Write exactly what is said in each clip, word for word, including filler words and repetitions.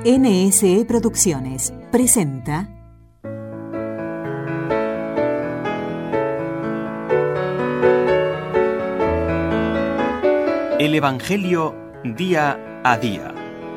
N S E Producciones presenta El Evangelio día a día.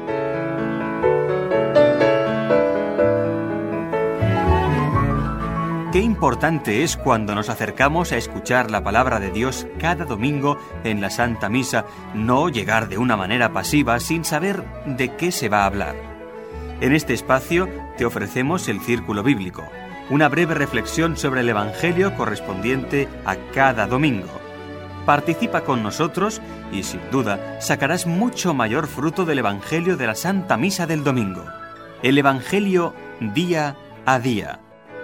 Qué importante es cuando nos acercamos a escuchar la palabra de Dios cada domingo en la Santa Misa, no llegar de una manera pasiva sin saber de qué se va a hablar. En este espacio te ofrecemos el Círculo Bíblico, una breve reflexión sobre el Evangelio correspondiente a cada domingo. Participa con nosotros y sin duda sacarás mucho mayor fruto del Evangelio de la Santa Misa del domingo. El Evangelio día a día.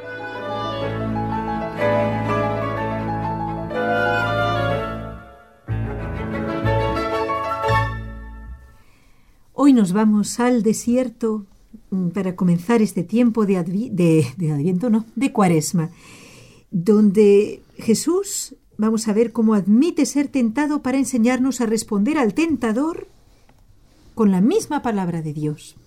Hoy nos vamos al desierto para comenzar este tiempo de, advi- de, de Adviento, no, de Cuaresma, donde Jesús, vamos a ver cómo admite ser tentado para enseñarnos a responder al tentador con la misma palabra de Dios.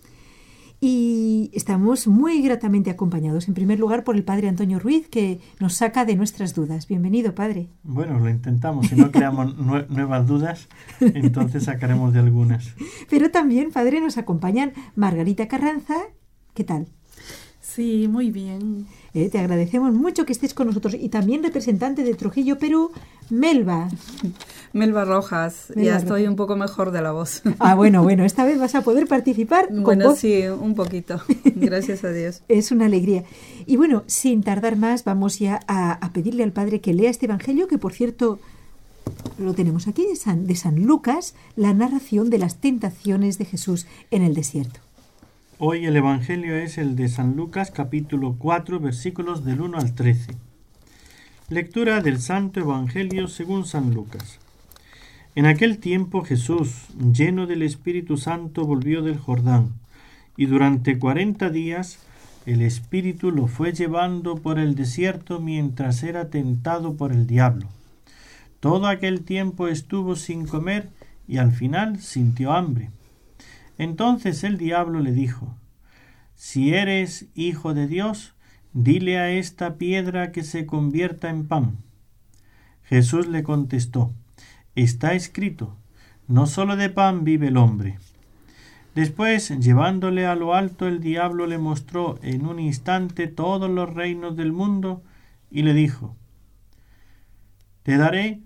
Y estamos muy gratamente acompañados, en primer lugar, por el Padre Antonio Ruiz, que nos saca de nuestras dudas. Bienvenido, Padre. Bueno, lo intentamos. Si no creamos nue- nuevas dudas, entonces sacaremos de algunas. Pero también, Padre, nos acompañan Margarita Carranza. ¿Qué tal? Sí, muy bien. Eh, te agradecemos mucho que estés con nosotros. Y también representante de Trujillo, Perú, Melba. Melba Rojas. Melba ya Rojas. Estoy un poco mejor de la voz. Ah, bueno, bueno, esta vez vas a poder participar con Bueno, voz. sí, un poquito. Gracias a Dios. Es una alegría. Y bueno, sin tardar más, vamos ya a, a pedirle al Padre que lea este Evangelio, que por cierto lo tenemos aquí de San, de San Lucas, la narración de las tentaciones de Jesús en el desierto. Hoy el Evangelio es el de San Lucas, capítulo cuatro, versículos del uno al trece. Lectura del Santo Evangelio según San Lucas. En aquel tiempo Jesús, lleno del Espíritu Santo, volvió del Jordán, y durante cuarenta días el Espíritu lo fue llevando por el desierto mientras era tentado por el diablo. Todo aquel tiempo estuvo sin comer y al final sintió hambre. Entonces el diablo le dijo: «Si eres hijo de Dios, dile a esta piedra que se convierta en pan». Jesús le contestó: «Está escrito, no solo de pan vive el hombre». Después, llevándole a lo alto, el diablo le mostró en un instante todos los reinos del mundo y le dijo: «Te daré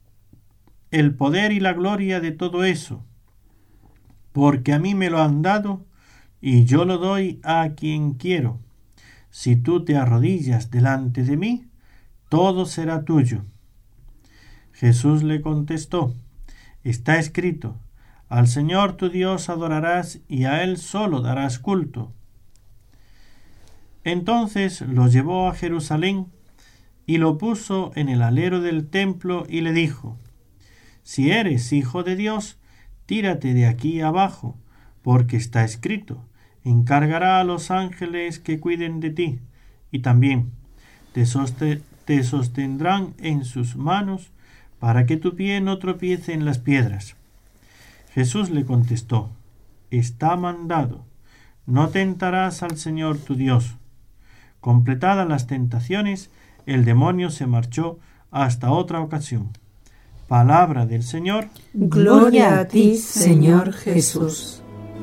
el poder y la gloria de todo eso, porque a mí me lo han dado y yo lo doy a quien quiero. Si tú te arrodillas delante de mí, todo será tuyo». Jesús le contestó: «Está escrito, al Señor tu Dios adorarás y a Él solo darás culto». Entonces lo llevó a Jerusalén y lo puso en el alero del templo y le dijo: «Si eres hijo de Dios, tírate de aquí abajo, porque está escrito, encargará a los ángeles que cuiden de ti, y también te, soste- te sostendrán en sus manos, para que tu pie no tropiece en las piedras». Jesús le contestó: «Está mandado, no tentarás al Señor tu Dios». Completadas las tentaciones, el demonio se marchó hasta otra ocasión. Palabra del Señor. Gloria a ti, Señor Jesús.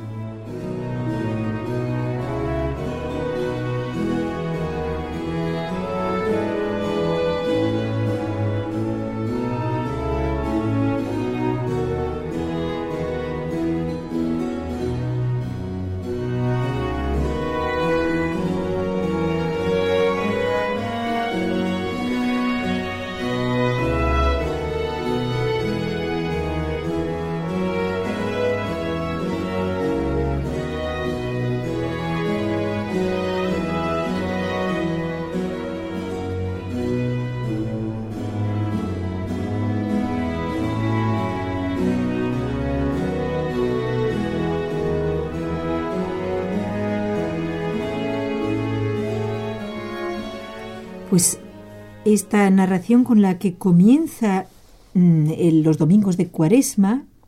Pues esta narración con la que comienza mmm, el, los domingos de Cuaresma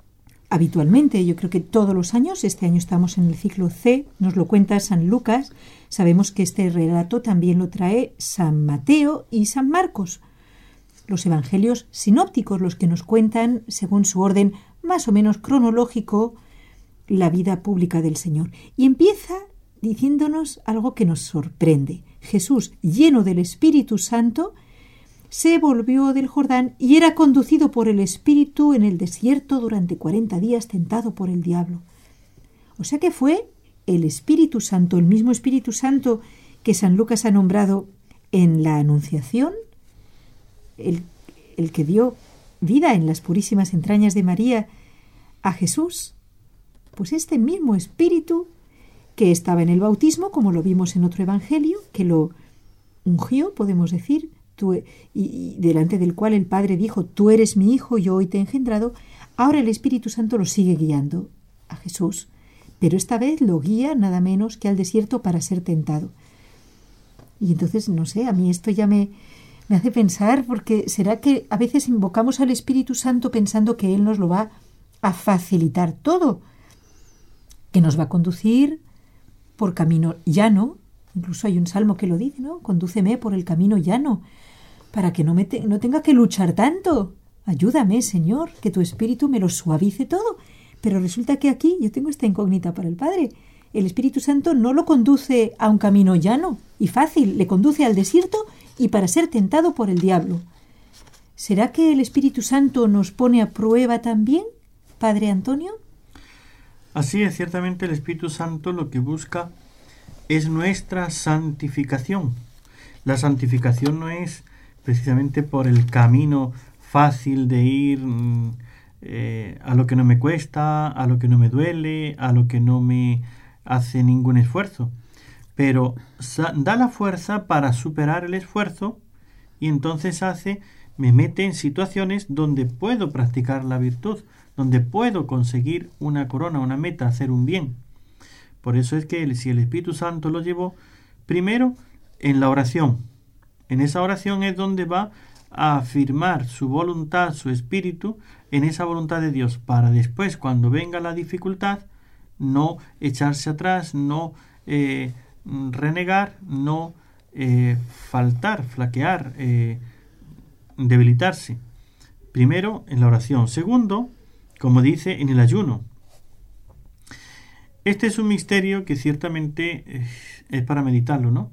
habitualmente. Yo creo que todos los años, este año estamos en el ciclo C, nos lo cuenta San Lucas. Sabemos que este relato también lo trae San Mateo y San Marcos, los evangelios sinópticos, los que nos cuentan, según su orden más o menos cronológico, la vida pública del Señor. Y empieza diciéndonos algo que nos sorprende. Jesús, lleno del Espíritu Santo, se volvió del Jordán y era conducido por el Espíritu en el desierto durante cuarenta días, tentado por el diablo. O sea que fue el Espíritu Santo, el mismo Espíritu Santo que San Lucas ha nombrado en la Anunciación, el, el que dio vida en las purísimas entrañas de María a Jesús. Pues este mismo Espíritu que estaba en el bautismo, como lo vimos en otro evangelio, que lo ungió, podemos decir, tú, y, y delante del cual el Padre dijo: tú eres mi Hijo, yo hoy te he engendrado. Ahora el Espíritu Santo lo sigue guiando a Jesús, pero esta vez lo guía nada menos que al desierto para ser tentado. Y entonces, no sé, a mí esto ya me, me hace pensar, porque ¿será que a veces invocamos al Espíritu Santo pensando que Él nos lo va a facilitar todo? Que nos va a conducir por camino llano. Incluso hay un salmo que lo dice, ¿no? Condúceme por el camino llano, para que no, me te- no tenga que luchar tanto. Ayúdame, Señor, que tu Espíritu me lo suavice todo. Pero resulta que aquí yo tengo esta incógnita para el Padre. El Espíritu Santo no lo conduce a un camino llano y fácil, le conduce al desierto y para ser tentado por el diablo. ¿Será que el Espíritu Santo nos pone a prueba también, Padre Antonio? Así es, ciertamente el Espíritu Santo lo que busca es nuestra santificación. La santificación no es precisamente por el camino fácil de ir eh, a lo que no me cuesta, a lo que no me duele, a lo que no me hace ningún esfuerzo, pero da la fuerza para superar el esfuerzo y entonces hace, me mete en situaciones donde puedo practicar la virtud, donde puedo conseguir una corona, una meta, hacer un bien. Por eso es que si el Espíritu Santo lo llevó, primero en la oración. En esa oración es donde va a afirmar su voluntad, su espíritu, en esa voluntad de Dios, para después, cuando venga la dificultad, no echarse atrás, no eh, renegar, no eh, faltar, flaquear, eh, debilitarse. Primero, en la oración. Segundo, como dice, en el ayuno. Este es un misterio que ciertamente es para meditarlo, ¿no?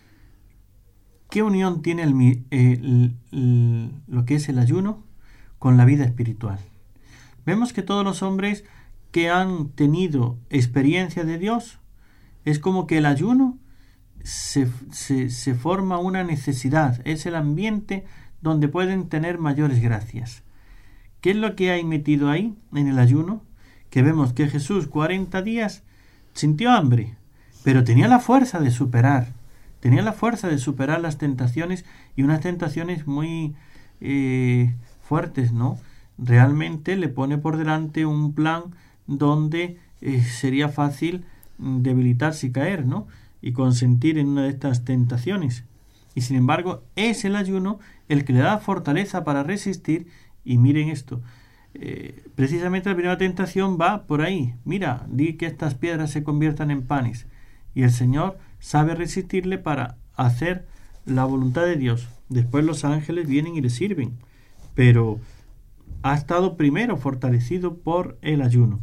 ¿Qué unión tiene el, el, el, lo que es el ayuno con la vida espiritual? Vemos que todos los hombres que han tenido experiencia de Dios, es como que el ayuno se, se, se forma una necesidad, es el ambiente donde pueden tener mayores gracias. ¿Qué es lo que hay metido ahí en el ayuno? Que vemos que Jesús cuarenta días sintió hambre, pero tenía la fuerza de superar, tenía la fuerza de superar las tentaciones, y unas tentaciones muy eh, fuertes, ¿no? Realmente le pone por delante un plan donde eh, sería fácil debilitarse y caer, ¿no? Y consentir en una de estas tentaciones. Y sin embargo, es el ayuno el que le da fortaleza para resistir. Y miren esto, eh, precisamente la primera tentación va por ahí. Mira, di que estas piedras se conviertan en panes. Y el Señor sabe resistirle para hacer la voluntad de Dios. Después los ángeles vienen y le sirven. Pero ha estado primero fortalecido por el ayuno.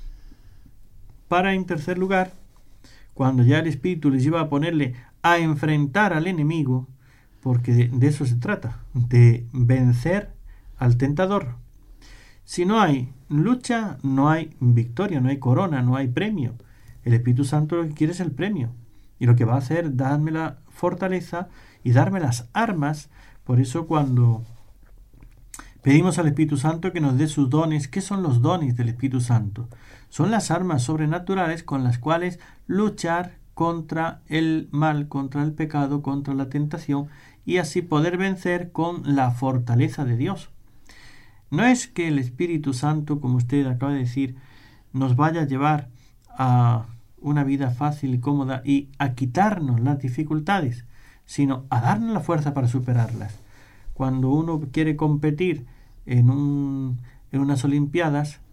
Para, en tercer lugar, cuando ya el Espíritu les lleva a ponerle a enfrentar al enemigo, porque de, de eso se trata, de vencer al tentador. Si no hay lucha, no hay victoria, no hay corona, no hay premio. El Espíritu Santo lo que quiere es el premio. Y lo que va a hacer es darme la fortaleza y darme las armas. Por eso cuando pedimos al Espíritu Santo que nos dé sus dones, ¿qué son los dones del Espíritu Santo? Son las armas sobrenaturales con las cuales luchar contra el mal, contra el pecado, contra la tentación, y así poder vencer con la fortaleza de Dios. No es que el Espíritu Santo, como usted acaba de decir, nos vaya a llevar a una vida fácil y cómoda y a quitarnos las dificultades, sino a darnos la fuerza para superarlas. Cuando uno quiere competir en, un, en unas Olimpiadas,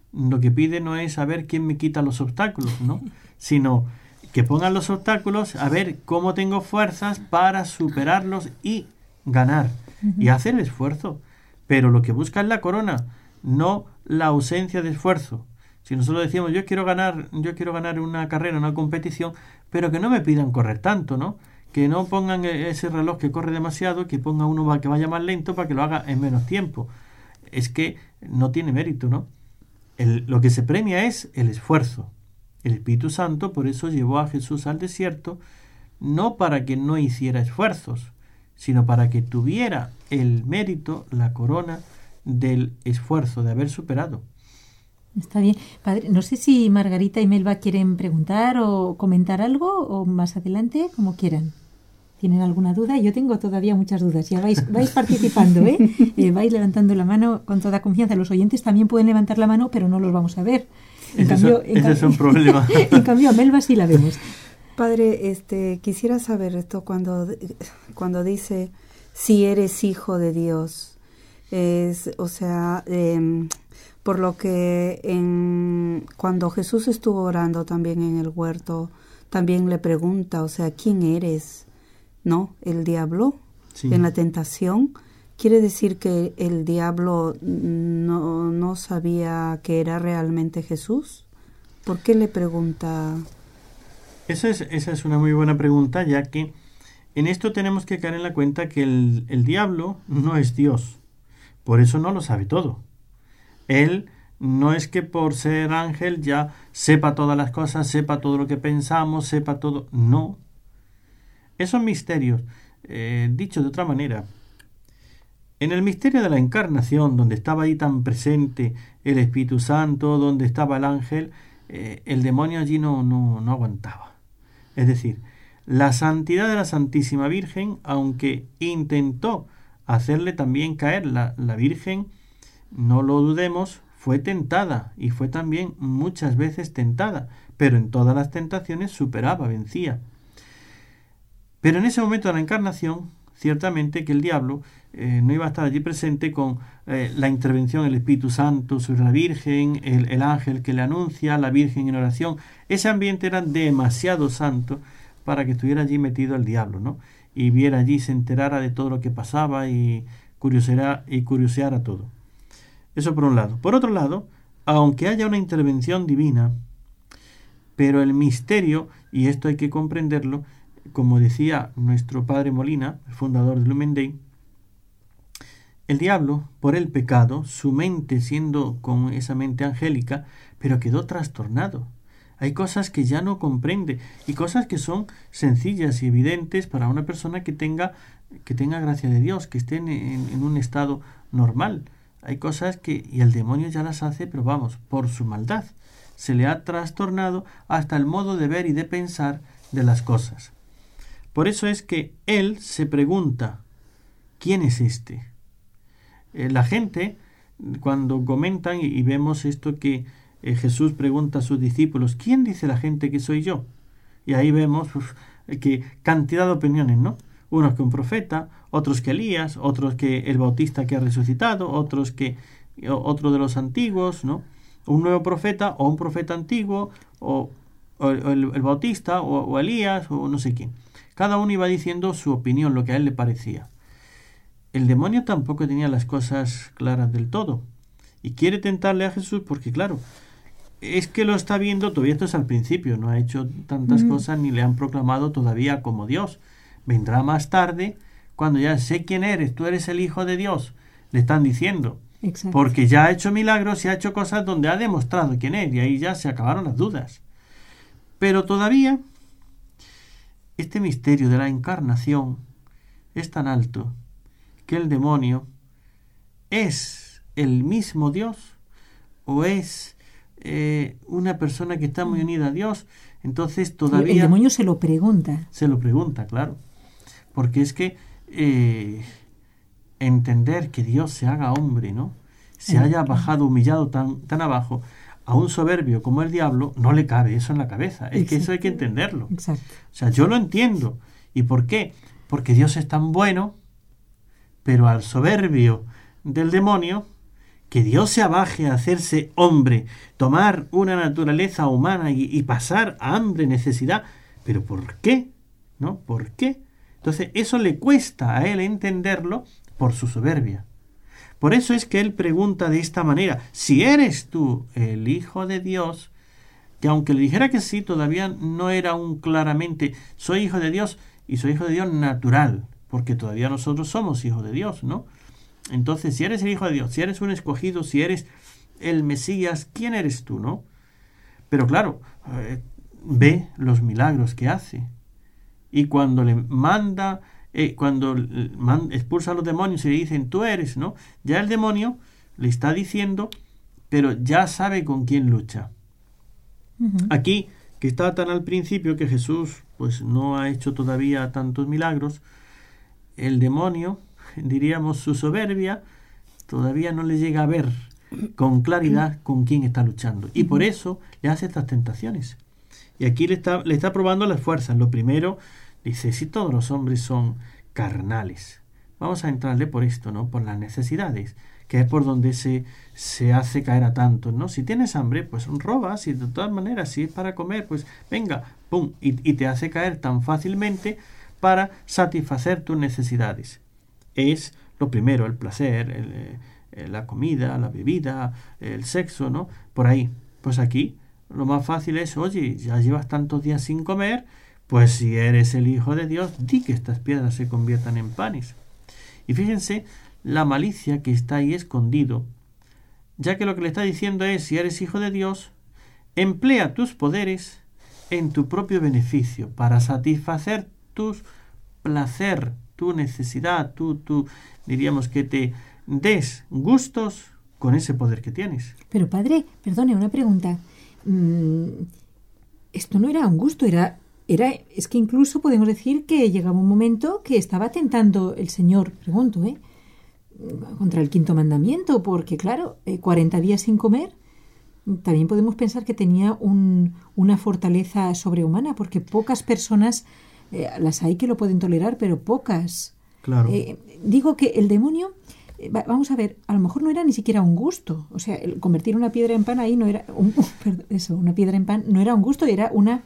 lo que pide no es a ver quién me quita los obstáculos, ¿no? Sino que pongan los obstáculos a ver cómo tengo fuerzas para superarlos y ganar. Uh-huh. Y hacer el esfuerzo. Pero lo que busca es la corona, no la ausencia de esfuerzo. Si nosotros decimos, yo quiero ganar, yo quiero ganar una carrera, una competición, pero que no me pidan correr tanto, ¿no? Que no pongan ese reloj que corre demasiado, que ponga uno que vaya más lento para que lo haga en menos tiempo. Es que no tiene mérito, ¿no? El, lo que se premia es el esfuerzo. El Espíritu Santo por eso llevó a Jesús al desierto, no para que no hiciera esfuerzos, sino para que tuviera el mérito, la corona del esfuerzo, de haber superado. Está bien. Padre, no sé si Margarita y Melba quieren preguntar o comentar algo, o más adelante, como quieran. ¿Tienen alguna duda? Yo tengo todavía muchas dudas. Ya vais, vais participando, ¿eh? eh vais levantando la mano con toda confianza. Los oyentes también pueden levantar la mano, pero no los vamos a ver. En ese cambio, es, en ese cambio, es un problema. En cambio, a Melba sí la vemos. Padre, este, quisiera saber esto cuando, cuando dice, si eres hijo de Dios. Es, o sea, eh, por lo que en, cuando Jesús estuvo orando también en el huerto, también le pregunta, o sea, ¿quién eres? ¿No? El diablo, sí. En la tentación. Quiere decir que el diablo no, no sabía que era realmente Jesús. ¿Por qué le pregunta? Esa es, esa es una muy buena pregunta, ya que en esto tenemos que caer en la cuenta que el, el diablo no es Dios. Por eso no lo sabe todo. Él no es que por ser ángel ya sepa todas las cosas, sepa todo lo que pensamos, sepa todo. No. Esos misterios, eh, dicho de otra manera, en el misterio de la encarnación, donde estaba ahí tan presente el Espíritu Santo, donde estaba el ángel, eh, el demonio allí no, no, no aguantaba. Es decir, la santidad de la Santísima Virgen, aunque intentó hacerle también caer, la, la Virgen, no lo dudemos, fue tentada y fue también muchas veces tentada, pero en todas las tentaciones superaba, vencía. Pero en ese momento de la encarnación, ciertamente que el diablo eh, no iba a estar allí presente con eh, la intervención del Espíritu Santo sobre la Virgen, el, el ángel que le anuncia, la Virgen en oración. Ese ambiente era demasiado santo para que estuviera allí metido el diablo, ¿no? Y viera allí, se enterara de todo lo que pasaba y curioseara, y curioseara todo. Eso por un lado. Por otro lado, aunque haya una intervención divina, pero el misterio, y esto hay que comprenderlo, como decía nuestro padre Molina, el fundador de Lumen Day, el diablo, por el pecado, su mente siendo con esa mente angélica, pero quedó trastornado. Hay cosas que ya no comprende y cosas que son sencillas y evidentes para una persona que tenga, que tenga gracia de Dios, que esté en, en, en un estado normal. Hay cosas que, y el demonio ya las hace, pero vamos, por su maldad. Se le ha trastornado hasta el modo de ver y de pensar de las cosas. Por eso es que él se pregunta, ¿quién es este? Eh, la gente, cuando comentan y, y vemos esto que eh, Jesús pregunta a sus discípulos, ¿quién dice la gente que soy yo? Y ahí vemos uf, que cantidad de opiniones, ¿no? Unos que un profeta, otros que Elías, otros que el Bautista que ha resucitado, otros que otro de los antiguos, ¿no? Un nuevo profeta o un profeta antiguo o, o el, el Bautista o, o Elías o no sé quién. Cada uno iba diciendo su opinión, lo que a él le parecía. El demonio tampoco tenía las cosas claras del todo. Y quiere tentarle a Jesús porque, claro, es que lo está viendo, todavía esto es al principio, no ha hecho tantas mm. cosas ni le han proclamado todavía como Dios. Vendrá más tarde, cuando ya sé quién eres, tú eres el Hijo de Dios, le están diciendo. Exacto. Porque ya ha hecho milagros y ha hecho cosas donde ha demostrado quién es, y ahí ya se acabaron las dudas. Pero todavía este misterio de la encarnación es tan alto que el demonio es el mismo Dios o es eh, una persona que está muy unida a Dios. Entonces todavía... El demonio se lo pregunta. Se lo pregunta, claro. Porque es que eh, entender que Dios se haga hombre, ¿no? Se eh, haya bajado, humillado tan, tan abajo a un soberbio como el diablo, no le cabe eso en la cabeza. Es Exacto. que eso hay que entenderlo. Exacto. O sea, yo lo entiendo. ¿Y por qué? Porque Dios es tan bueno, pero al soberbio del demonio, que Dios se abaje a hacerse hombre, tomar una naturaleza humana y, y pasar a hambre, necesidad. ¿Pero por qué? ¿No? ¿Por qué? Entonces, eso le cuesta a él entenderlo por su soberbia. Por eso es que él pregunta de esta manera, si eres tú el Hijo de Dios, que aunque le dijera que sí, todavía no era un claramente, soy Hijo de Dios y soy Hijo de Dios natural, porque todavía nosotros somos hijos de Dios, ¿no? Entonces, si eres el Hijo de Dios, si eres un escogido, si eres el Mesías, ¿quién eres tú, no? Pero claro, eh, ve los milagros que hace. Y cuando le manda, eh, cuando man, expulsa a los demonios y le dicen, tú eres, ¿no? Ya el demonio le está diciendo, pero ya sabe con quién lucha. Uh-huh. Aquí, que está tan al principio que Jesús pues no ha hecho todavía tantos milagros, el demonio, diríamos su soberbia, todavía no le llega a ver con claridad con quién está luchando. Y por eso le hace estas tentaciones. Y aquí le está, le está probando las fuerzas. Lo primero, dice, si todos los hombres son carnales, vamos a entrarle por esto, ¿no? Por las necesidades, que es por donde se, se hace caer a tantos, ¿no? Si tienes hambre, pues robas, y de todas maneras, si es para comer, pues venga, pum, y, y te hace caer tan fácilmente para satisfacer tus necesidades. Es lo primero, el placer, el, el, la comida, la bebida, el sexo, ¿no? Por ahí. Pues aquí lo más fácil es, oye, ya llevas tantos días sin comer, pues si eres el Hijo de Dios, di que estas piedras se conviertan en panes. Y fíjense la malicia que está ahí escondido, ya que lo que le está diciendo es, si eres Hijo de Dios, emplea tus poderes en tu propio beneficio, para satisfacer tus placer, tu necesidad, tú, tú, diríamos que te des gustos con ese poder que tienes. Pero padre, perdone, una pregunta. Mm, esto no era un gusto, era, era, es que incluso podemos decir que llegaba un momento que estaba tentando el Señor, pregunto, ¿eh? contra el quinto mandamiento, porque claro, eh, cuarenta días sin comer, también podemos pensar que tenía un, una fortaleza sobrehumana, porque pocas personas, eh, las hay que lo pueden tolerar, pero pocas. Claro. Eh, digo que el demonio, eh, va, vamos a ver, a lo mejor no era ni siquiera un gusto, o sea, el convertir una piedra en pan ahí no era, un, perdón, eso, una piedra en pan no era un gusto, era una,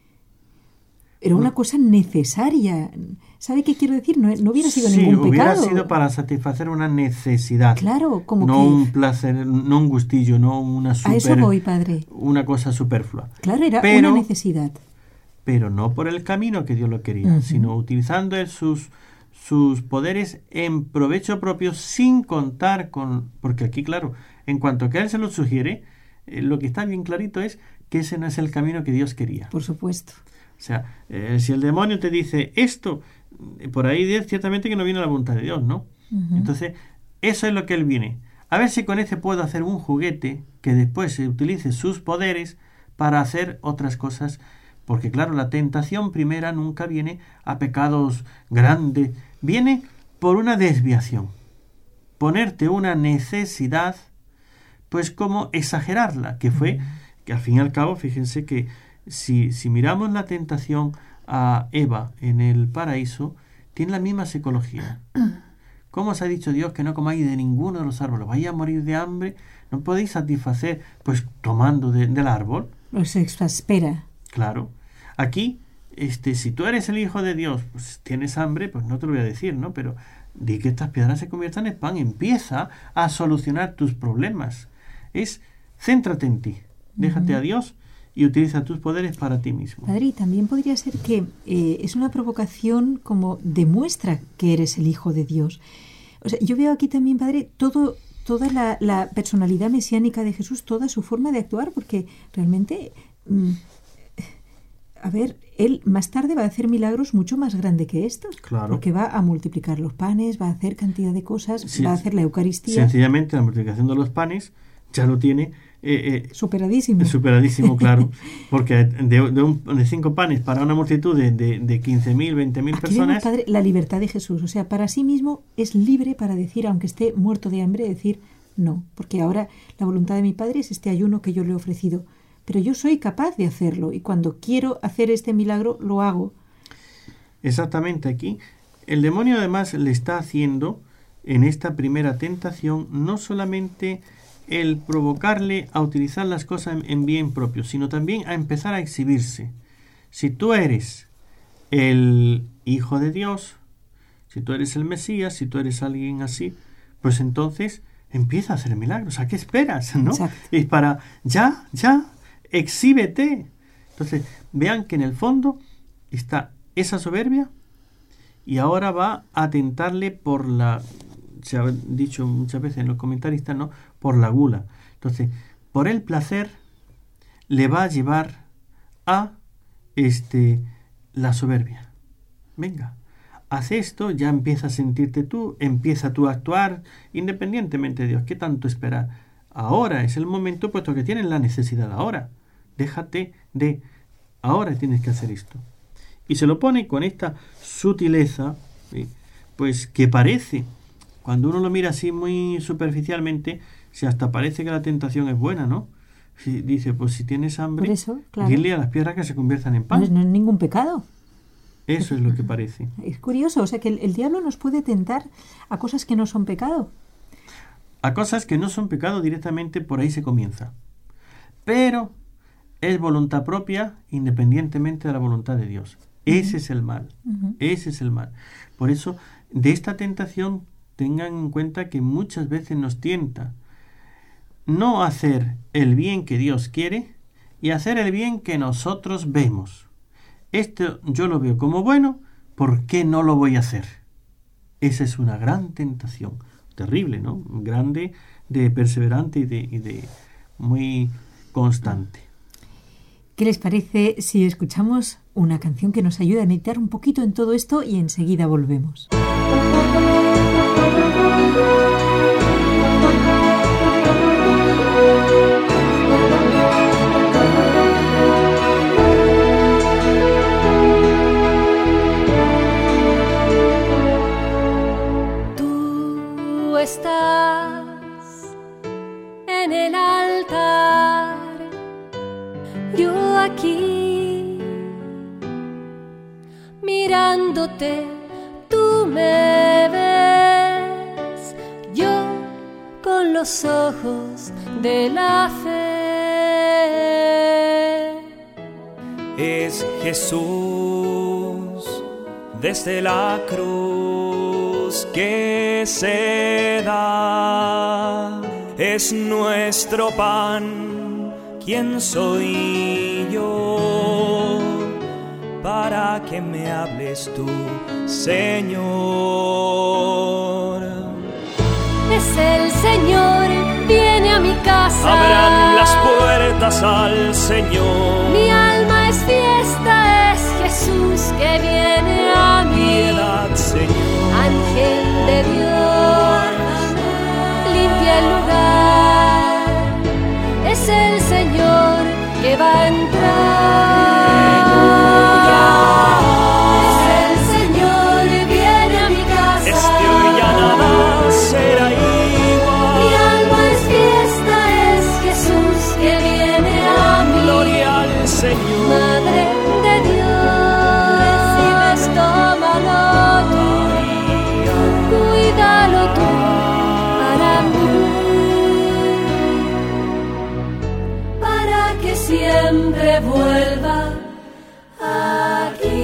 era una cosa necesaria. ¿Sabe qué quiero decir? No, no hubiera sido sí, ningún hubiera pecado. sido para satisfacer una necesidad. Claro, como no que... un placer, no un gustillo, no una super, a eso voy, padre. Una cosa superflua. Claro, era pero, una necesidad. Pero no por el camino que Dios lo quería, uh-huh. sino utilizando él sus, sus poderes en provecho propio, sin contar con... Porque aquí, claro, en cuanto que a él se lo sugiere, eh, lo que está bien clarito es que ese no es el camino que Dios quería. Por supuesto. O sea, eh, si el demonio te dice esto, por ahí ciertamente que no viene la voluntad de Dios, ¿no? Uh-huh. Entonces, eso es lo que él viene. A ver si con ese puedo hacer un juguete que después se utilice sus poderes para hacer otras cosas. Porque claro, la tentación primera nunca viene a pecados grandes. Viene por una desviación. Ponerte una necesidad, pues como exagerarla, que fue, que al fin y al cabo, fíjense que Si, si miramos la tentación a Eva en el paraíso, tiene la misma psicología. ¿Cómo os ha dicho Dios que no comáis de ninguno de los árboles? ¿Vais a morir de hambre? ¿No podéis satisfacer pues tomando de, del árbol? Os exaspera. Claro. Aquí, este, si tú eres el Hijo de Dios, pues tienes hambre, pues no te lo voy a decir, ¿no? Pero di que estas piedras se conviertan en pan. Empieza a solucionar tus problemas. Es, céntrate en ti. Déjate uh-huh. a Dios y utiliza tus poderes para ti mismo. Padre, también podría ser que eh, es una provocación como demuestra que eres el Hijo de Dios. O sea, yo veo aquí también, Padre, todo, toda la, la personalidad mesiánica de Jesús, toda su forma de actuar, porque realmente, mm, a ver, él más tarde va a hacer milagros mucho más grandes que estos. Claro. Porque va a multiplicar los panes, va a hacer cantidad de cosas, sí, va a hacer la Eucaristía. Sencillamente la multiplicación de los panes ya lo tiene Eh, eh, superadísimo. Superadísimo, claro. Porque de, de, un, de cinco panes para una multitud de, de, de quince mil, veinte mil personas. Vemos, Padre, la libertad de Jesús. O sea, para sí mismo es libre para decir, aunque esté muerto de hambre, decir no. Porque ahora la voluntad de mi Padre es este ayuno que yo le he ofrecido. Pero yo soy capaz de hacerlo. Y cuando quiero hacer este milagro, lo hago. Exactamente aquí. El demonio además le está haciendo en esta primera tentación no solamente el provocarle a utilizar las cosas en bien propio, sino también a empezar a exhibirse. Si tú eres el Hijo de Dios, si tú eres el Mesías, si tú eres alguien así, pues entonces empieza a hacer milagros. ¿A qué esperas? ¿No? Es para, ya, ya, exhíbete. Entonces, vean que en el fondo está esa soberbia y ahora va a tentarle por la, se ha dicho muchas veces en los comentaristas, ¿no? Por la gula. Entonces, por el placer le va a llevar a este, la soberbia. Venga, haz esto, ya empieza a sentirte tú, empieza tú a actuar independientemente de Dios. ¿Qué tanto esperar? Ahora es el momento, puesto que tienes la necesidad ahora. Déjate de, ahora tienes que hacer esto. Y se lo pone con esta sutileza, ¿sí? Pues que parece, cuando uno lo mira así muy superficialmente, si hasta parece que la tentación es buena, ¿no? Si dice, pues si tienes hambre, Por eso, claro, dile a las piedras que se conviertan en pan. No es, no es ningún pecado. Eso es lo que parece. Es curioso, o sea que el, el diablo nos puede tentar a cosas que no son pecado. A cosas que no son pecado directamente, por ahí se comienza. Pero es voluntad propia independientemente de la voluntad de Dios. Ese uh-huh. es el mal. Uh-huh. Ese es el mal. Por eso, de esta tentación, tengan en cuenta que muchas veces nos tienta no hacer el bien que Dios quiere y hacer el bien que nosotros vemos. Esto yo lo veo como bueno, ¿por qué no lo voy a hacer? Esa es una gran tentación. Terrible, ¿no? Grande, de perseverante y de, y de muy constante. ¿Qué les parece si escuchamos una canción que nos ayude a meditar un poquito en todo esto y enseguida volvemos? Tú estás en el altar, yo aquí mirándote, tú me ves, yo con los ojos de la fe. Es Jesús desde la cruz que se da, es nuestro pan. ¿Quién soy yo para que me hables tú, Señor? Es el Señor, viene a mi casa. Abran las puertas al Señor. Mi alma es fiesta, es Jesús que viene a mí. Piedad, Señor. Ángel de Dios, limpia el lugar. Es el Señor que va a entrar. Es el Señor, viene a mi casa. Este hoy ya nada será igual. Mi alma es fiesta, es Jesús que viene a mí. Gloria al Señor. Madre de Dios, recibes, tómalo tú, cuídalo tú para mí, para que siempre vuelva aquí.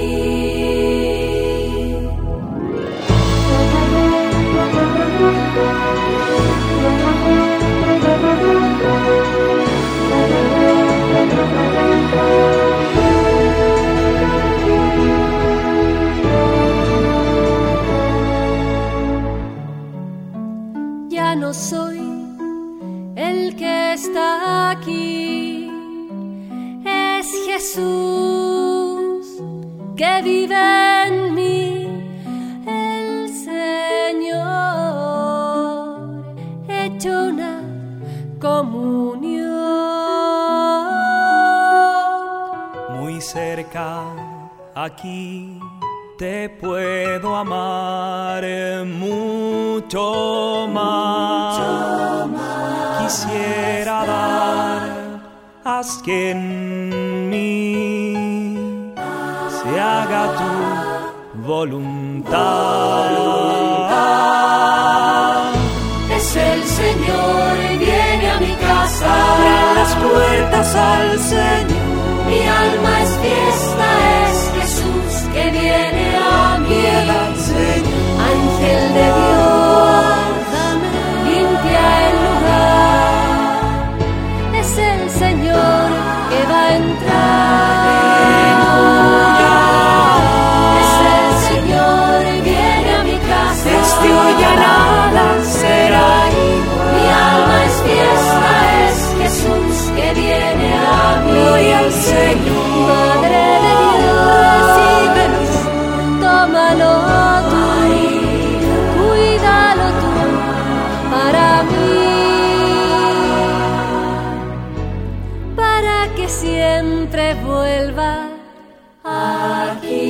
Ya no soy el que está aquí, es Jesús que vive en mí, el Señor, hecho una comunión. Muy cerca aquí te puedo amar mucho más. Mucho más. Quisiera dar, haz que en mí se haga tu voluntad. voluntad. Es el Señor y viene a mi casa. Abran las puertas al Señor. Mi alma es fiesta, es Jesús que viene a mí. Piedad, Señor. Ángel de Dios, limpia el lugar. Es el Señor que va a entrar. Es el Señor y viene a mi casa. Desde hoy ya nada será igual. Mi alma es fiesta, es Jesús que viene a mí. Gloria al Señor. Madre de Dios, recíbelo, tómalo tú, cuídalo tú para mí, para que siempre vuelva aquí.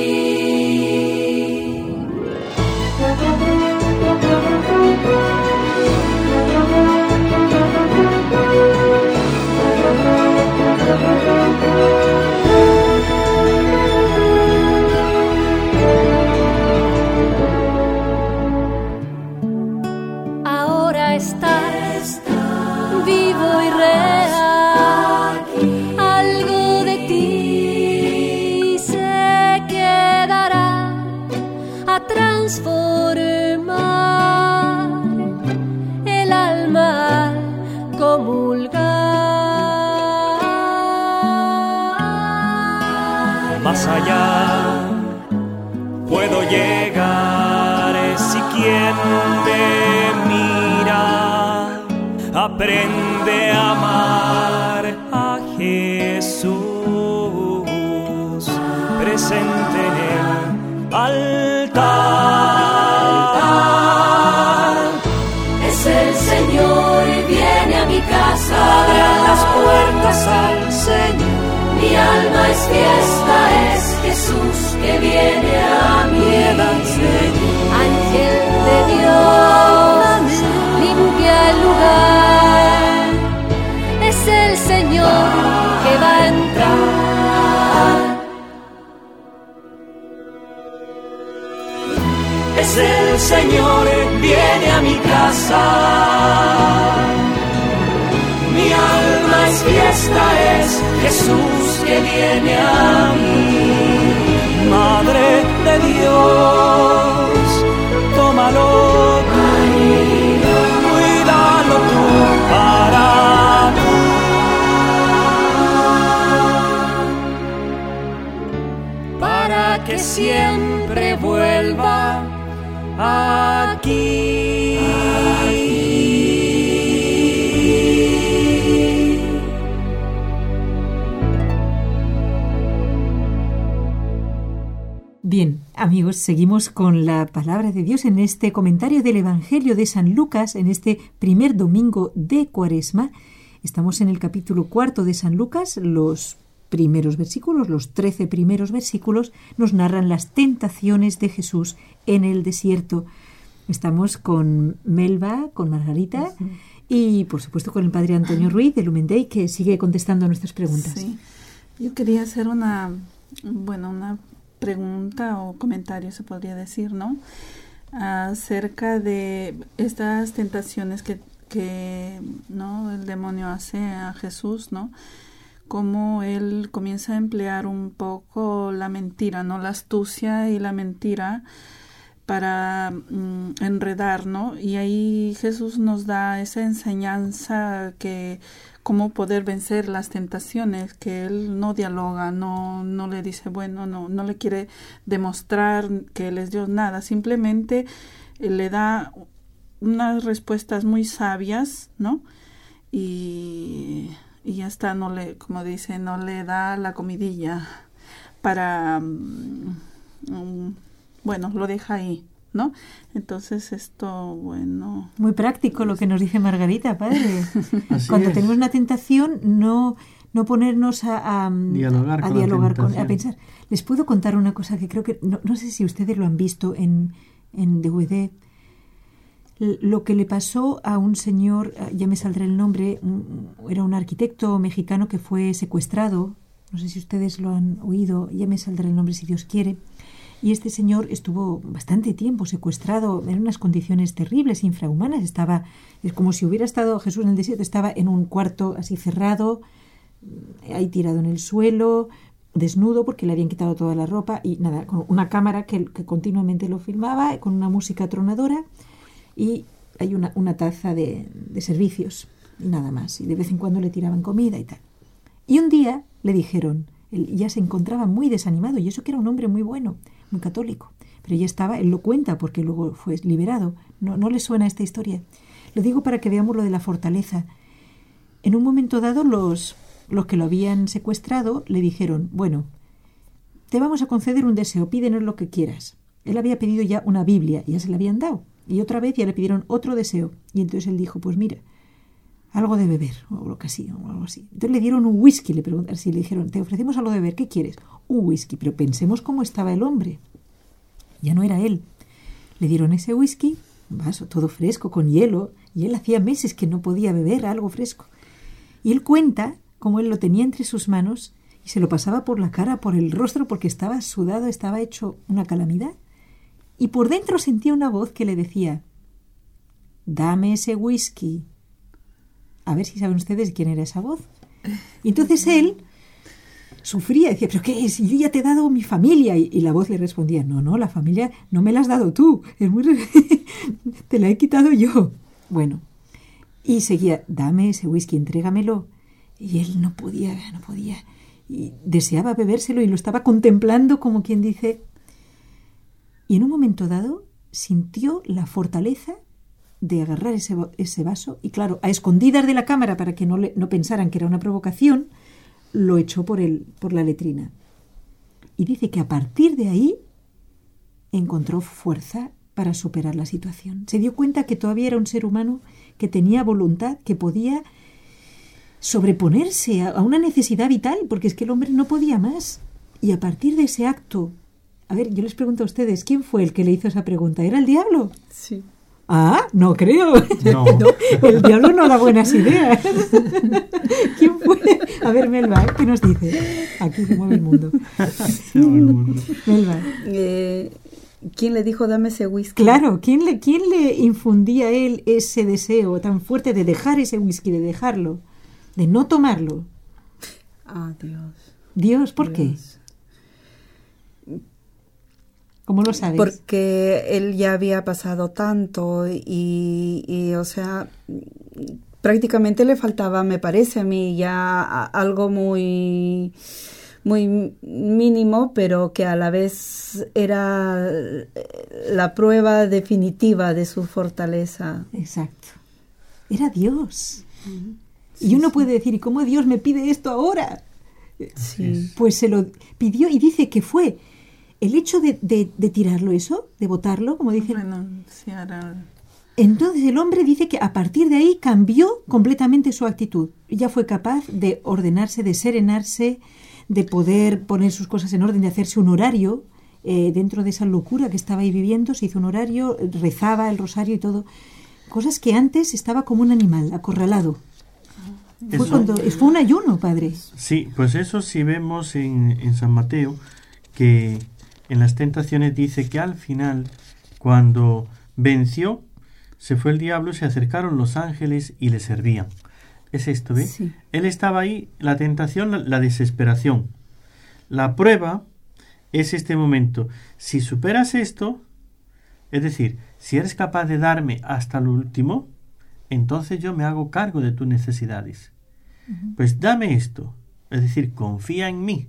Ahora estás vivo y real, algo de ti se quedará a transformar el alma al comulgar. Más allá puedo llegar si quien me mira aprende a amar a Jesús presente en el altar. Es el Señor y viene a mi casa. Abran las puertas al Señor. Mi alma es fiesta, es Jesús que viene a mí. Piedad, Señor. Ángel de Dios, limpia el lugar. Es el Señor que va a entrar. Es el Señor, viene a mi casa. Mi alma es fiesta, es Jesús que viene a mí. Madre de Dios, tómalo tú, cuídalo tú para mí, para que siempre vuelva aquí. Bien, amigos, seguimos con la palabra de Dios en este comentario del Evangelio de San Lucas, en este primer domingo de Cuaresma. Estamos en el capítulo cuarto de San Lucas. Los primeros versículos, los trece primeros versículos, nos narran las tentaciones de Jesús en el desierto. Estamos con Melba, con Margarita sí. y, por supuesto, con el padre Antonio Ruiz de Lumen Dei, que sigue contestando a nuestras preguntas. Sí, yo quería hacer una, bueno, una pregunta o comentario, se podría decir, ¿no? Acerca de estas tentaciones que, que ¿no? el demonio hace a Jesús, ¿no? Cómo él comienza a emplear un poco la mentira, ¿no? La astucia y la mentira para mm, enredar, ¿no? Y ahí Jesús nos da esa enseñanza que cómo poder vencer las tentaciones, que él no dialoga, no, no le dice, bueno, no, no le quiere demostrar que él es Dios, nada, simplemente le da unas respuestas muy sabias, ¿no? Y, y ya está, no le, como dice, no le da la comidilla para, um, bueno, lo deja ahí, ¿no? Entonces esto, bueno... Muy práctico lo que nos dice Margarita, padre. Así Cuando es. tenemos una tentación, no, no ponernos a, a dialogar, a, con, dialogar la con, a pensar. Les puedo contar una cosa que creo que, no, no sé si ustedes lo han visto en, en D V D, lo que le pasó a un señor, ya me saldrá el nombre, era un arquitecto mexicano que fue secuestrado, no sé si ustedes lo han oído, ya me saldrá el nombre si Dios quiere. Y este señor estuvo bastante tiempo secuestrado en unas condiciones terribles, infrahumanas. Estaba, es como si hubiera estado Jesús en el desierto, estaba en un cuarto así cerrado, ahí tirado en el suelo, desnudo porque le habían quitado toda la ropa y nada, con una cámara que, que continuamente lo filmaba, con una música atronadora y hay una, una taza de, de servicios y nada más. Y de vez en cuando le tiraban comida y tal. Y un día le dijeron, él ya se encontraba muy desanimado y eso que era un hombre muy bueno, muy católico, pero ya estaba, él lo cuenta porque luego fue liberado. ¿No, no le suena esta historia? Lo digo para que veamos lo de la fortaleza. En un momento dado los, los que lo habían secuestrado le dijeron, bueno, te vamos a conceder un deseo, pídenos lo que quieras. Él había pedido ya una Biblia y ya se la habían dado. Y otra vez ya le pidieron otro deseo. Y entonces él dijo, pues mira, algo de beber, o lo que así, o algo así. Entonces le dieron un whisky, le preguntaron, si le dijeron, te ofrecemos algo de beber, ¿qué quieres? Un whisky, pero pensemos cómo estaba el hombre. Ya no era él. Le dieron ese whisky, un vaso todo fresco, con hielo, y él hacía meses que no podía beber algo fresco. Y él cuenta cómo él lo tenía entre sus manos y se lo pasaba por la cara, por el rostro, porque estaba sudado, estaba hecho una calamidad. Y por dentro sentía una voz que le decía, dame ese whisky. A ver si saben ustedes quién era esa voz. Y entonces él sufría, decía, ¿pero qué es? Yo ya te he dado mi familia. Y, y la voz le respondía, no, no, la familia no me la has dado tú. Es muy te la he quitado yo. Bueno, y seguía, dame ese whisky, entrégamelo. Y él no podía, no podía. Y deseaba bebérselo y lo estaba contemplando como quien dice. Y en un momento dado sintió la fortaleza de agarrar ese, ese vaso y claro, a escondidas de la cámara para que no, le, no pensaran que era una provocación, lo echó por, el, por la letrina. Y dice que a partir de ahí encontró fuerza para superar la situación. Se dio cuenta que todavía era un ser humano que tenía voluntad, que podía sobreponerse a, a una necesidad vital, porque es que el hombre no podía más. Y a partir de ese acto, a ver, yo les pregunto a ustedes, ¿quién fue el que le hizo esa pregunta? ¿Era el diablo? Sí. Ah, no creo. No. No, el diablo no da buenas ideas. ¿Quién fue? A ver, Melba, ¿qué nos dice? Aquí se mueve el mundo. Se mueve el mundo. Melba. Eh, ¿Quién le dijo dame ese whisky? Claro, ¿quién le, quién le infundía a él ese deseo tan fuerte de dejar ese whisky, de dejarlo, de no tomarlo? Ah, Dios. Dios, ¿por Dios. qué? ¿Cómo lo sabes? Porque él ya había pasado tanto y, y, o sea, prácticamente le faltaba, me parece a mí, ya a, algo muy, muy mínimo, pero que a la vez era la prueba definitiva de su fortaleza. Exacto. Era Dios. Uh-huh. Y Sí, uno sí. puede decir, ¿y cómo Dios me pide esto ahora? Sí. Pues se lo pidió y dice que fue el hecho de, de, de tirarlo eso, de botarlo, como dicen. Renunciar al... Entonces el hombre dice que a partir de ahí cambió completamente su actitud. Ya fue capaz de ordenarse, de serenarse, de poder poner sus cosas en orden, de hacerse un horario. Eh, dentro de esa locura que estaba ahí viviendo, se hizo un horario, rezaba el rosario y todo. Cosas que antes estaba como un animal, acorralado. Fue, Eso- cuando, fue un ayuno, padre. Sí, pues eso sí vemos en, en San Mateo, que en las tentaciones dice que al final, cuando venció, se fue el diablo, se acercaron los ángeles y le servían. Es esto, ¿ves? Sí. Él estaba ahí, la tentación, la, la desesperación. La prueba es este momento. Si superas esto, es decir, si eres capaz de darme hasta lo último, entonces yo me hago cargo de tus necesidades. Pues dame esto, es decir, confía en mí.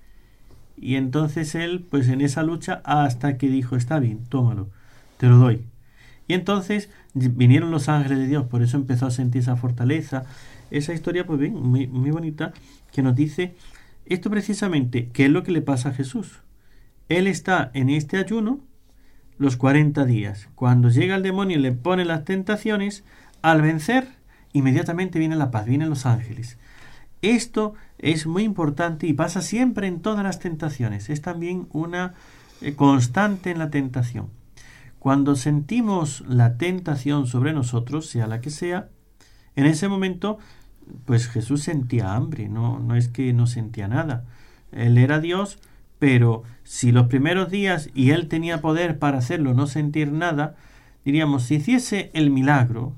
Y entonces él, pues en esa lucha, hasta que dijo, está bien, tómalo, te lo doy. Y entonces vinieron los ángeles de Dios, por eso empezó a sentir esa fortaleza. Esa historia, pues bien, muy, muy bonita, que nos dice esto precisamente, ¿qué es lo que le pasa a Jesús? Él está en este ayuno los cuarenta días. Cuando llega el demonio y le pone las tentaciones, al vencer, inmediatamente viene la paz, vienen los ángeles. Esto es muy importante y pasa siempre en todas las tentaciones. Es también una eh, constante en la tentación. Cuando sentimos la tentación sobre nosotros, sea la que sea, en ese momento, pues Jesús sentía hambre, no, no es que no sentía nada. Él era Dios, pero si los primeros días, y él tenía poder para hacerlo, no sentir nada, diríamos, si hiciese el milagro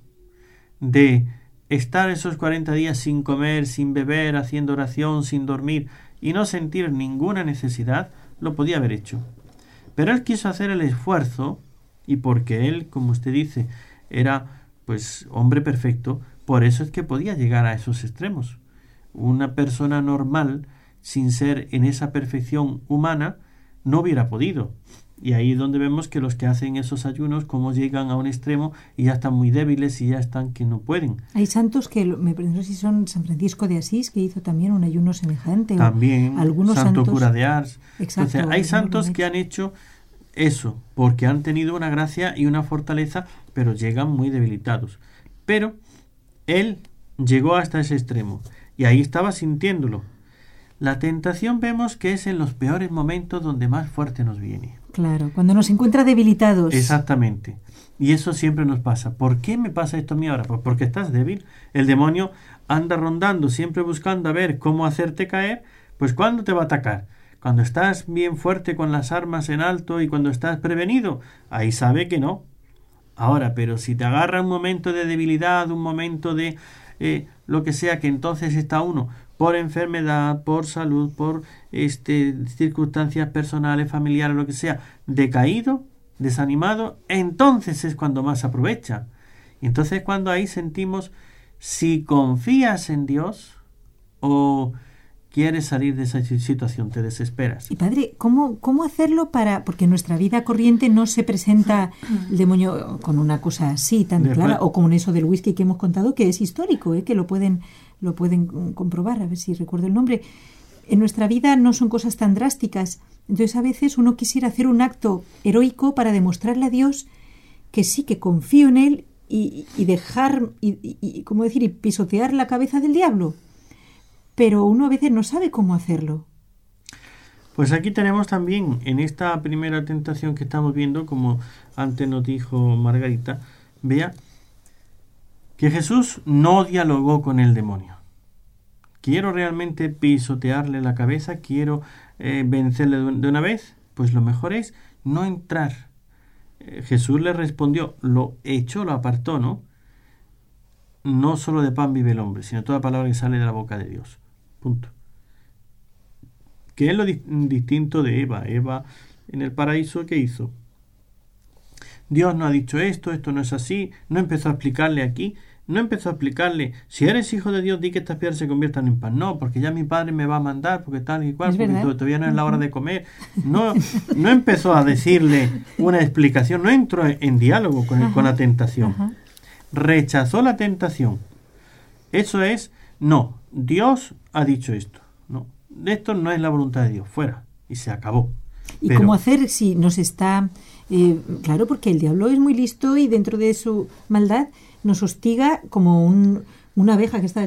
de estar esos cuarenta días sin comer, sin beber, haciendo oración, sin dormir, y no sentir ninguna necesidad, lo podía haber hecho. Pero él quiso hacer el esfuerzo, y porque él, como usted dice, era pues hombre perfecto, por eso es que podía llegar a esos extremos. Una persona normal, sin ser en esa perfección humana, no hubiera podido. Y ahí es donde vemos que los que hacen esos ayunos, como llegan a un extremo y ya están muy débiles y ya están que no pueden. Hay santos que, me pregunto si son San Francisco de Asís, que hizo también un ayuno semejante. También, o algunos Santo santos... Cura de Ars. Exacto, Entonces, hay santos que han hecho eso, porque han tenido una gracia y una fortaleza, pero llegan muy debilitados. Pero él llegó hasta ese extremo y ahí estaba sintiéndolo. La tentación vemos que es en los peores momentos donde más fuerte nos viene. Claro, cuando nos encuentra debilitados. Exactamente. Y eso siempre nos pasa. ¿Por qué me pasa esto a mí ahora? Pues porque estás débil. El demonio anda rondando, siempre buscando a ver cómo hacerte caer. Pues ¿cuándo te va a atacar? Cuando estás bien fuerte con las armas en alto y cuando estás prevenido. Ahí sabe que no. Ahora, pero si te agarra un momento de debilidad, un momento de eh, lo que sea, que entonces está uno por enfermedad, por salud, por este, circunstancias personales, familiares, lo que sea, decaído, desanimado, entonces es cuando más aprovecha. Y entonces cuando ahí sentimos si confías en Dios o quieres salir de esa situación, te desesperas. Y padre, ¿cómo, cómo hacerlo para...? Porque en nuestra vida corriente no se presenta el demonio con una cosa así tan Después, clara, o como eso del whisky que hemos contado, que es histórico, ¿eh? que lo pueden, lo pueden comprobar, a ver si recuerdo el nombre. En nuestra vida no son cosas tan drásticas. Entonces a veces uno quisiera hacer un acto heroico para demostrarle a Dios que sí, que confío en Él y, y dejar, y, y, y, ¿cómo decir?, y pisotear la cabeza del diablo. Pero uno a veces no sabe cómo hacerlo. Pues aquí tenemos también, en esta primera tentación que estamos viendo, como antes nos dijo Margarita, vea que Jesús no dialogó con el demonio. ¿Quiero realmente pisotearle la cabeza? ¿Quiero eh, vencerle de una vez? Pues lo mejor es no entrar. Eh, Jesús le respondió, lo echó, lo apartó, ¿no? No solo de pan vive el hombre, sino toda palabra que sale de la boca de Dios. Punto. ¿Qué es lo di- distinto de Eva? Eva en el paraíso, ¿qué hizo? Dios no ha dicho esto, esto no es así, no empezó a explicarle aquí, no empezó a explicarle, si eres hijo de Dios, di que estas piedras se conviertan en pan. No, porque ya mi padre me va a mandar, porque tal y cual, porque to- todavía no es la hora de comer. No, no empezó a decirle una explicación, no entró en, en diálogo con, el, con la tentación. Ajá. Rechazó la tentación. Eso es, no, Dios ha dicho esto. No, esto no es la voluntad de Dios, fuera. Y se acabó. ¿Y Pero, cómo hacer si nos está... Eh, claro, porque el diablo es muy listo y dentro de su maldad nos hostiga como un, una abeja que está...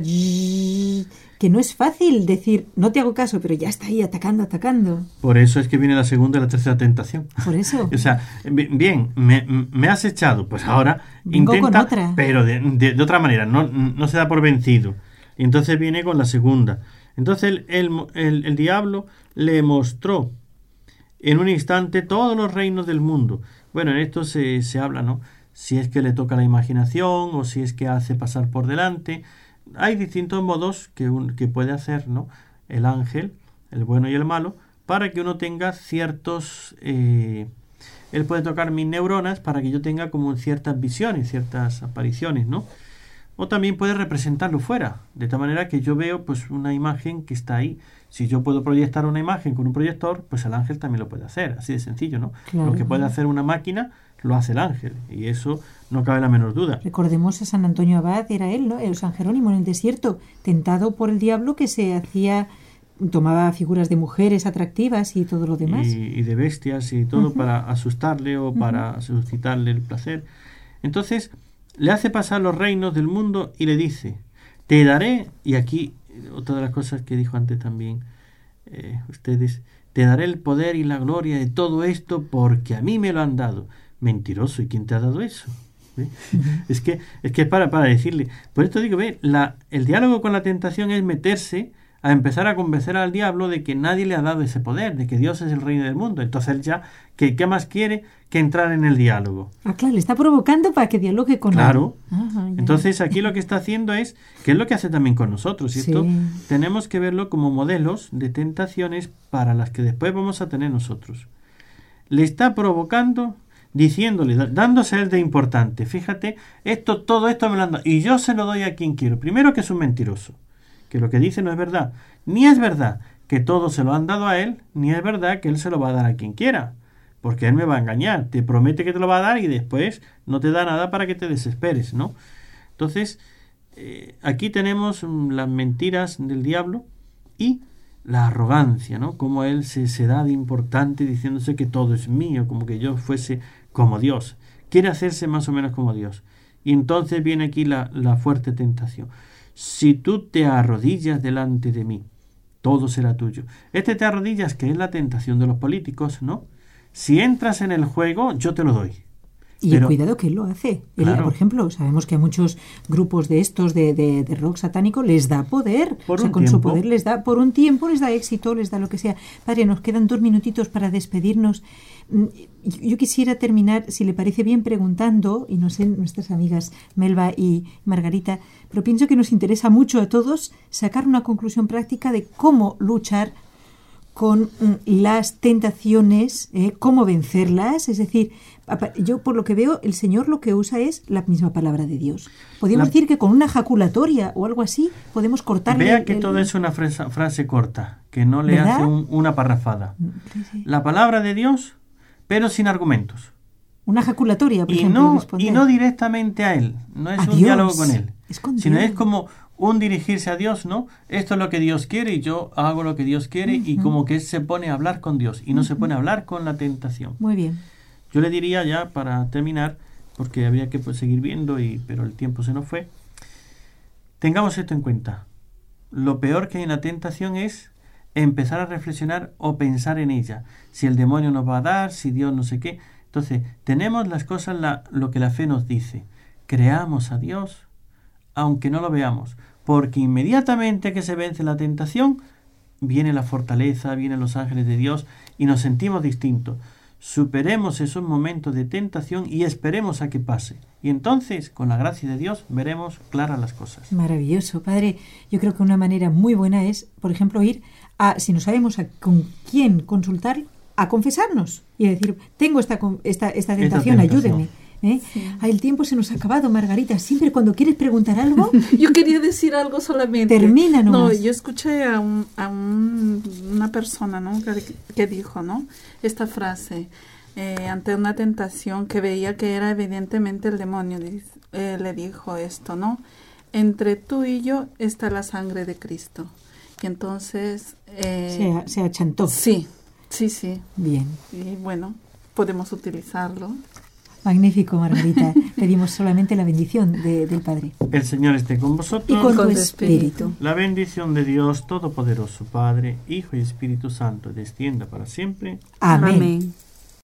que no es fácil decir, no te hago caso, pero ya está ahí atacando, atacando. Por eso es que viene la segunda y la tercera tentación. Por eso. O sea, bien, me, me has echado, pues ahora Vengo intenta, con otra. pero de, de, de otra manera, no, no se da por vencido. Y entonces viene con la segunda. Entonces el, el, el, el diablo le mostró en un instante todos los reinos del mundo. Bueno, en esto se, se habla, ¿no? Si es que le toca la imaginación o si es que hace pasar por delante. Hay distintos modos que, un, que puede hacer, ¿no?, el ángel, el bueno y el malo, para que uno tenga ciertos... Eh, él puede tocar mis neuronas para que yo tenga como ciertas visiones, ciertas apariciones, ¿no? O también puede representarlo fuera, de tal manera que yo veo pues una imagen que está ahí. Si yo puedo proyectar una imagen con un proyector, pues el ángel también lo puede hacer, así de sencillo, ¿no? Claro. Lo que puede hacer una máquina, lo hace el ángel, y eso no cabe la menor duda. Recordemos a San Antonio Abad, era él, ¿no? El San Jerónimo en el desierto, tentado por el diablo, que se hacía, tomaba figuras de mujeres atractivas y todo lo demás. Y, y de bestias y todo, uh-huh, para asustarle o uh-huh, para suscitarle el placer. Entonces, le hace pasar los reinos del mundo y le dice, te daré, y aquí otra de las cosas que dijo antes también eh, ustedes, te daré el poder y la gloria de todo esto porque a mí me lo han dado. Mentiroso, ¿y quién te ha dado eso? ¿Ve? Uh-huh. Es que es que para, para decirle, por esto digo, ve, la, el diálogo con la tentación es meterse a empezar a convencer al diablo de que nadie le ha dado ese poder, de que Dios es el rey del mundo. Entonces él ya, ¿qué, qué más quiere que entrar en el diálogo? Ah, claro, le está provocando para que dialogue con Claro. él. Ajá, ya. Entonces aquí lo que está haciendo es, que es lo que hace también con nosotros, y Sí. esto tenemos que verlo como modelos de tentaciones para las que después vamos a tener nosotros. Le está provocando, diciéndole, da- dándose él de importante. Fíjate, esto, todo esto me lo han dado, y yo se lo doy a quien quiero. Primero, que es un mentiroso, que lo que dice no es verdad. Ni es verdad que todo se lo han dado a él, ni es verdad que él se lo va a dar a quien quiera, porque él me va a engañar. Te promete que te lo va a dar y después no te da nada para que te desesperes, ¿no? Entonces, eh, aquí tenemos mm, las mentiras del diablo y la arrogancia, ¿no? Como él se, se da de importante diciéndose que todo es mío, como que yo fuese como Dios. Quiere hacerse más o menos como Dios. Y entonces viene aquí la, la fuerte tentación. Si tú te arrodillas delante de mí, todo será tuyo. Este te arrodillas, que es la tentación de los políticos, ¿no? Si entras en el juego, yo te lo doy. Y Pero- cuidado que él lo hace. Él, Claro. por ejemplo, sabemos que a muchos grupos de estos de, de, de rock satánico les da poder. Por o sea, un con su tiempo. poder les da, por un tiempo les da éxito, les da lo que sea. Padre, nos quedan dos minutitos para despedirnos. Mm, Yo quisiera terminar, si le parece bien, preguntando, y no sé, nuestras amigas Melba y Margarita, pero pienso que nos interesa mucho a todos sacar una conclusión práctica de cómo luchar con mm, las tentaciones, ¿eh? Cómo vencerlas. Es decir, apa- yo por lo que veo, el Señor lo que usa es la misma palabra de Dios. Podemos La- decir que con una jaculatoria o algo así podemos cortarle... Vea que el- todo es una frase, frase corta, que no le ¿Verdad? hace un- una parrafada. Sí, sí. La palabra de Dios, pero sin argumentos. Una jaculatoria, por Y ejemplo. no, responder. y no directamente a él, no es A un Dios. diálogo con él, Es con sino Dios. es como un dirigirse a Dios, ¿no? Esto es lo que Dios quiere y yo hago lo que Dios quiere, y como que se pone a hablar con Dios y no se pone a hablar con la tentación. Muy bien. Yo le diría ya para terminar, porque habría que pues, seguir viendo, y, pero el tiempo se nos fue, tengamos esto en cuenta. Lo peor que hay en la tentación es empezar a reflexionar o pensar en ella. Si el demonio nos va a dar, si Dios no sé qué. Entonces, tenemos las cosas, la, lo que la fe nos dice. Creamos a Dios, aunque no lo veamos. Porque inmediatamente que se vence la tentación, viene la fortaleza, vienen los ángeles de Dios y nos sentimos distintos. Superemos esos momentos de tentación y esperemos a que pase. Y entonces, con la gracia de Dios, veremos claras las cosas. Maravilloso, Padre. Yo creo que una manera muy buena es, por ejemplo, ir a, si no sabemos a con quién consultar, a confesarnos y decir, tengo esta, con- esta, esta tentación, tentación. ayúdeme. ¿eh? Ah, el tiempo se nos ha acabado, Margarita. Siempre cuando quieres preguntar algo, Yo quería decir algo solamente. Termina No, nomás. yo escuché a, un, a un- una persona, ¿no? que, que dijo, ¿no? Esta frase, eh, ante una tentación que veía que era evidentemente el demonio, dice- eh, le dijo esto, ¿no? Entre tú y yo está la sangre de Cristo. Y entonces... eh, se, a- se achantó. sí, sí, sí. Bien. Y bueno, podemos utilizarlo. Magnífico, Margarita. Pedimos solamente la bendición de- del Padre. El Señor esté con vosotros. Y con, con tu tu espíritu. La bendición de Dios Todopoderoso, Padre, Hijo y Espíritu Santo, descienda para siempre. Amén. Amén.